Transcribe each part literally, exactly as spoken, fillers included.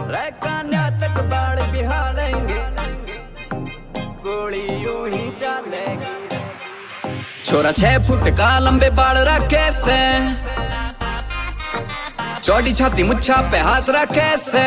कान्या तक बाढ़ बिहारेंगे, गोली यूं ही चलेगी। छोरा छह फुट का लंबे बाल रखे से, चौड़ी छाती मुच्छा पे हाथ रखे से।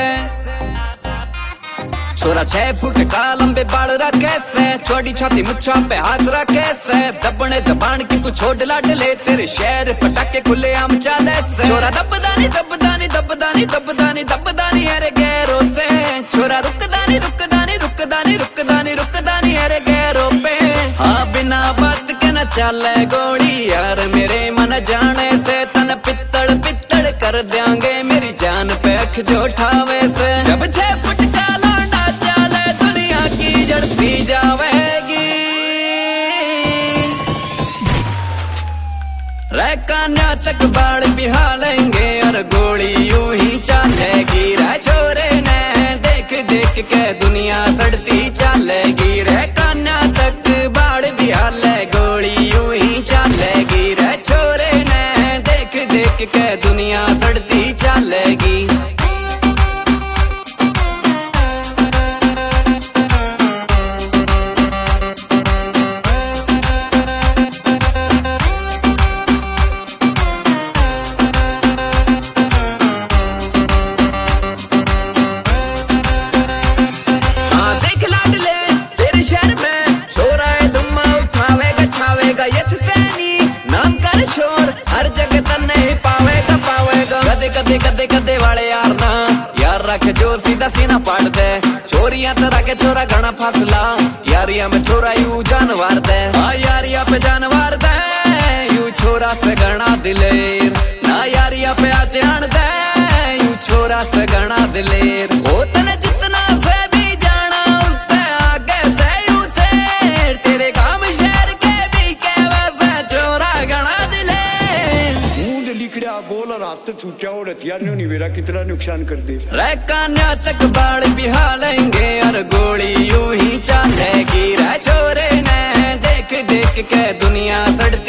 छोरा छह फुट का लंबे बाल रखे से, चौड़ी छाती मुच्छा पे हाथ रखे से। दबने दबान की तू छोड़ लाड ले, तेरे शहर पटाके खुले आम चाले से। छोरा दबदानी दबदानी दबदानी दबदानी दबदानी है रे गैरों से। छोरा रुकदानी रुकदानी रुकदानी रुकदानी रुकदानी है रे गैरों पे। हाँ बिना बात के न चले गोली यार, मेरे मन जाने से तन पित्तड़ पित्तड़ कर देंगे मेरी जान पे अख जो ठावे से। जब छह फुट का लौंडा चले दुनिया की जड़ती जावेगी। रे कान्या तक बाढ़ बिहारेंगे और गोली यूं ही चलेगी। रे छोरे ने देख देख के दुनिया सड़ती चलेगी। रे कान्या तक बाढ़ बिहाले गोली यूं ही चलेगी। रे छोरे ने देख देख के दुनिया सड़ती चलेगी। हर जगह तन नहीं पावेगा पावेगा। गदे गदे गदे गदे वाले यार ना यार रख जो सीधा सीना फाड़ दे। छोरिया तरह के छोरा घना फासला, यारिया में छोरा यू जानवर दे। हाँ यारिया पे जानवर दे, यू छोरा से घना दिलेर। ना यारिया पे आचे आन दे, यू छोरा से घना दिलेर। ओ तने जितना से भी जाना उससे आगे से यू शेर। तेरे काम शेर के भी के वैसे छोरा घना बोल और हाथ छूटा और हथियार ने मेरा कितना नुकसान कर दे। रे कान्या तक बाढ़ बिहारेंगे और गोली यूं ही चलेगी। रे छोरे ने देख देख के दुनिया सड़